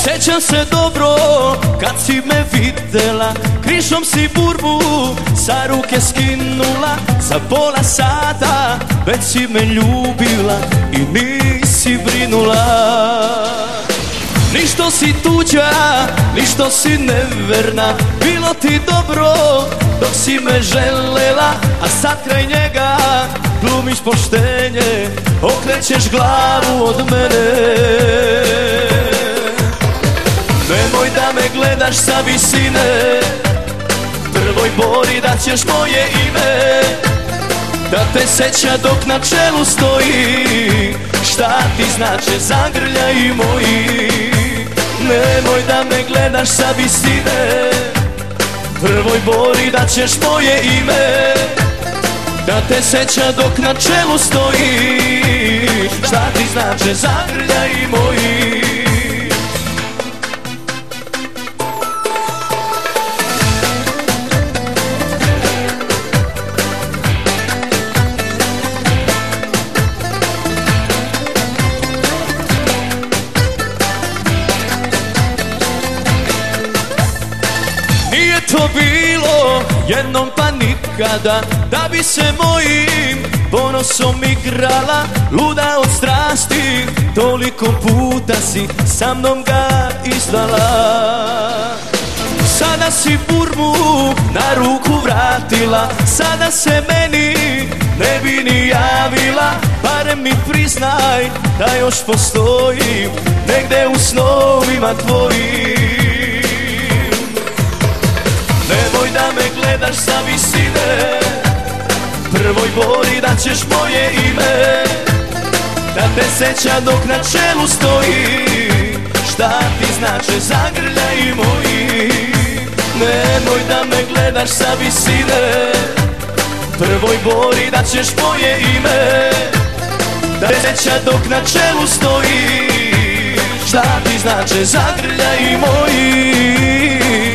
Sjećam se dobro kad si me videla, krišom si burbu sa ruke skinula. Za pola sata već si me ljubila i nisi brinula. Ništo si tuđa, ništo si neverna, bilo ti dobro dok si me želela. A sad kraj njega glumiš poštenje, okrećeš glavu od mene. Nemoj da me gledaš sa visine, prvoj bori da ćeš moje ime, da te seća dok na čelu stoji. Šta ti znače zagrljaji moji? Nemoj da me gledaš sa visine, prvoj bori da ćeš moje ime, da te seća dok na čelu stoji. Šta ti znače zagrljaji moji? Nije to bilo jednom pa nikada, da bi se mojim ponosom igrala. Luda od strasti, toliko puta si sa mnom ga izdala. Sada si burmu na ruku vratila, sada se meni ne bi ni javila. Barem mi priznaj da još postojim negde u snovima tvojim. Nemoj da me gledaš sa visine, prvoj bori da ćeš moje ime, da te seća dok na čelu stoji. Šta ti znače zagrljaji moji? Nemoj da me gledaš sa visine, prvoj bori da ćeš moje ime, da te seća dok na čelu stoji. Šta ti znače zagrljaji moji?